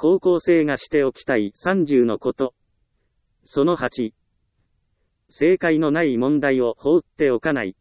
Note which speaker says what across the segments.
Speaker 1: 高校生がしておきたい30のこと。その8。正解のない問題を放っておかない。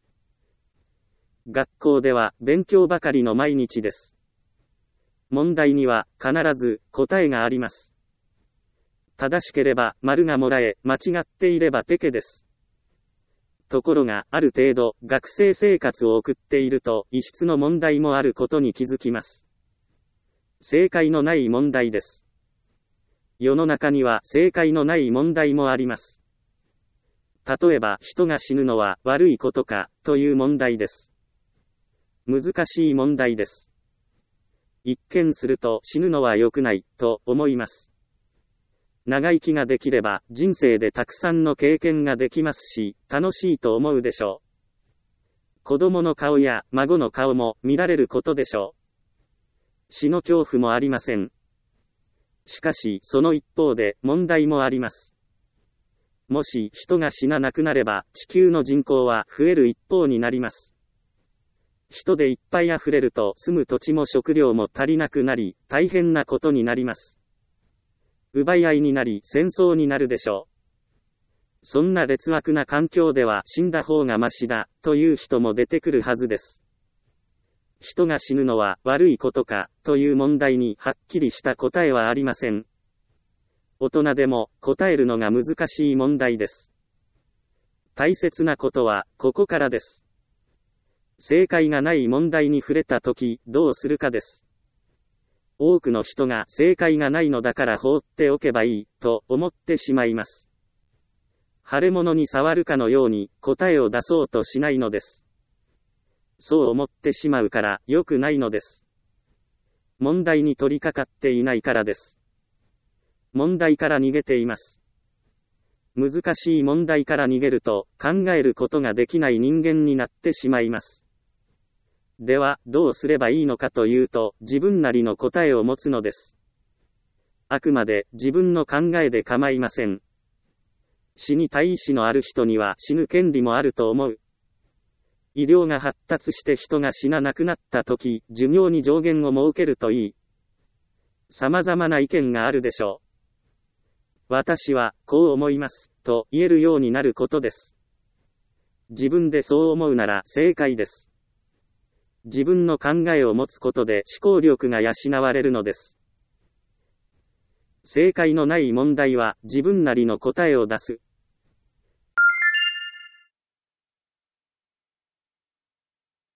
Speaker 1: 学校では勉強ばかりの毎日です。問題には必ず答えがあります。正しければ丸がもらえ、間違っていればペケです。ところが、ある程度学生生活を送っていると異質の問題もあることに気づきます。正解のない問題です。世の中には正解のない問題もあります。例えば、人が死ぬのは悪いことかという問題です。難しい問題です。一見すると死ぬのは良くないと思います。長生きができれば人生でたくさんの経験ができますし、楽しいと思うでしょう。子供の顔や孫の顔も見られることでしょう。死の恐怖もありません。しかし、その一方で問題もあります。もし人が死ななくなれば地球の人口は増える一方になります。人でいっぱい溢れると住む土地も食料も足りなくなり、大変なことになります。奪い合いになり戦争になるでしょう。そんな劣悪な環境では死んだ方がマシだという人も出てくるはずです。人が死ぬのは悪いことかという問題にはっきりした答えはありません。大人でも答えるのが難しい問題です。大切なことはここからです。正解がない問題に触れたときどうするかです。多くの人が正解がないのだから放っておけばいいと思ってしまいます。腫れ物に触るかのように答えを出そうとしないのです。そう思ってしまうから良くないのです。問題に取り掛かっていないからです。問題から逃げています。難しい問題から逃げると考えることができない人間になってしまいます。では、どうすればいいのかというと、自分なりの答えを持つのです。あくまで自分の考えで構いません。死にたい意志のある人には死ぬ権利もあると思う。医療が発達して人が死ななくなったとき、寿命に上限を設けるといい。様々な意見があるでしょう。私は、こう思います、と言えるようになることです。自分でそう思うなら正解です。自分の考えを持つことで思考力が養われるのです。正解のない問題は自分なりの答えを出す。